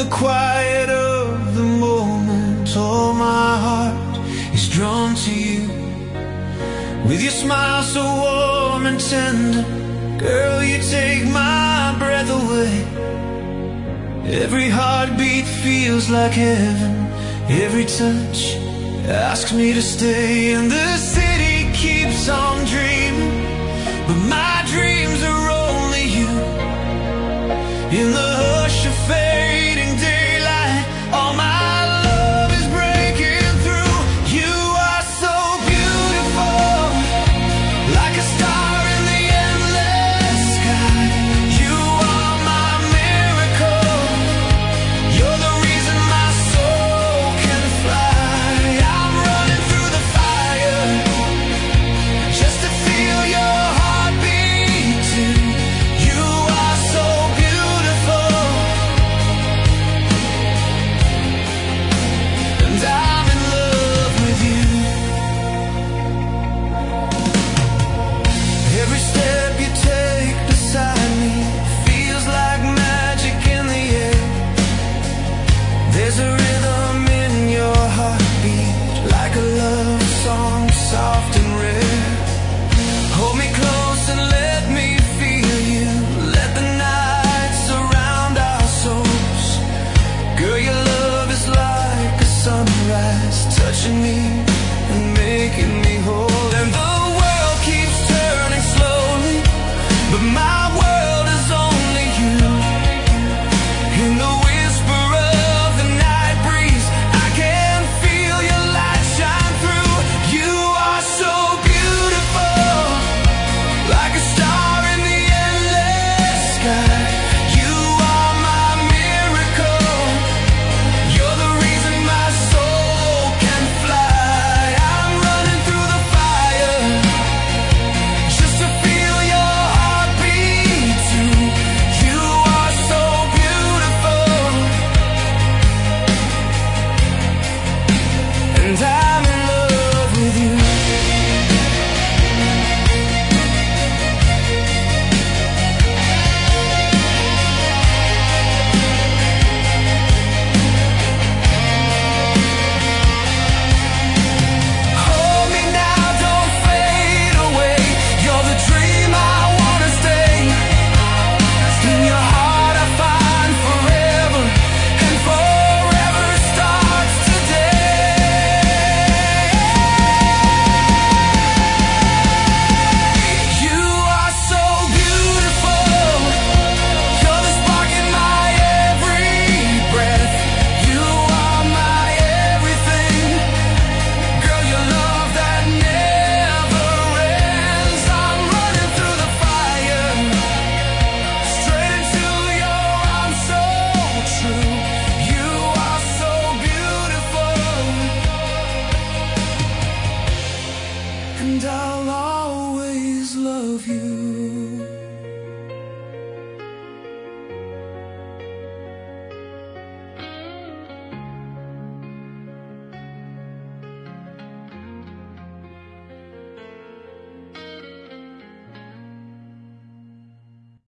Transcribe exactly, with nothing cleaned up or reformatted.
quiet of the moment, oh, my heart is drawn to you. With your smile so warm and tender, girl, you take my breath away. Every heartbeat feels like heaven, every touch asks me to stay. And the city keeps on dreaming